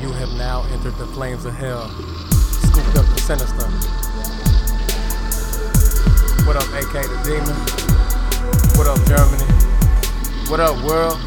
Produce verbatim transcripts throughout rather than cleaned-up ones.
You have now entered the flames of hell. Scooped up the sinister. What up, A K the Demon? What up, Germany? What up, world?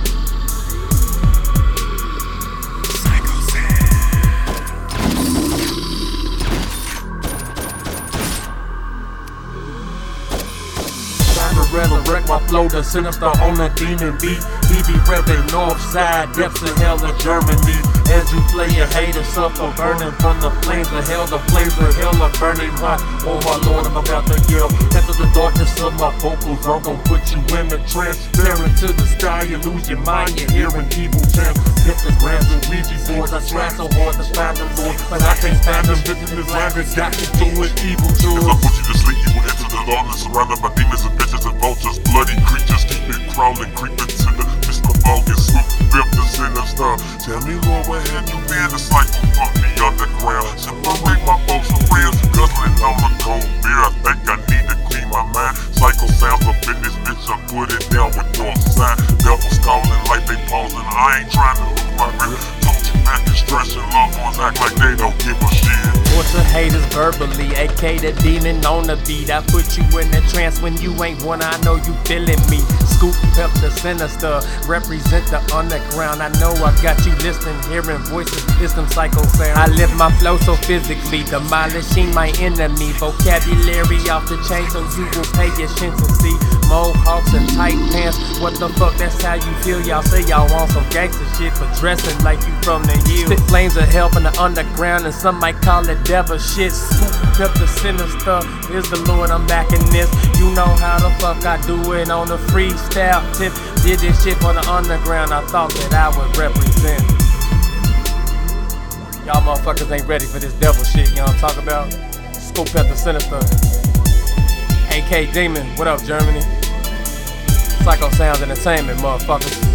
Resurrect my flow, the sinister on the demon beat. He be repping north side, depths of hell of Germany. As you play your haters suffer, burning from the flames of hell. The flames of hell are burning hot. Oh my Lord, I'm about to yell. After the darkness of my vocals, I'm gonna put you in a trance. Staring to the sky, you lose your mind, you're hearing evil chants. Pictograms and Ouija boards, I try so hard to find them, Lord, but I can't find them. Vision this language got me doing evil to us. If I put you to sleep, you will enter the darkness, surrounded by demons and bitches and vultures. Bloody creatures keep it crawling, creeping to the Mister Bogus, swoop, rip the sinister. Tell me, Lord, where have you been? The cycle put me underground. Separate my folks from friends, guzzling on the cold beer. I think I need to clean my mind. Cycle sounds up in this bitch, I put it down with no sign. Devils calling like they pausing. I ain't trying to look my real. Don't you back and stressing, loved ones act like they don't give a shit. Torture haters verbally, A K the demon on the beat. I put you in a trance when you ain't one, I know you feeling me. Scoop up the sinister, represent the underground. I know I got you listening, hearing voices, it's them psycho sounds. I live my flow so physically, demolishing my enemy. Vocabulary off the chain so you will pay attention to see. Mohawks and tight pants, what the fuck, that's how you feel. Y'all say y'all want some gangster shit, but dressing like you from the hill. Spit flames of hell from the underground, and some might call it devil shit. Scoop up the sinister, is the Lord, I'm back in this. You know how the fuck I do it on the freestyle tip. Did this shit for the underground, I thought that I would represent. Y'all motherfuckers ain't ready for this devil shit, you know what I'm talking about? Scoop up the sinister. A K Demon, what up, Germany? Psycho Sounds Entertainment, motherfuckers.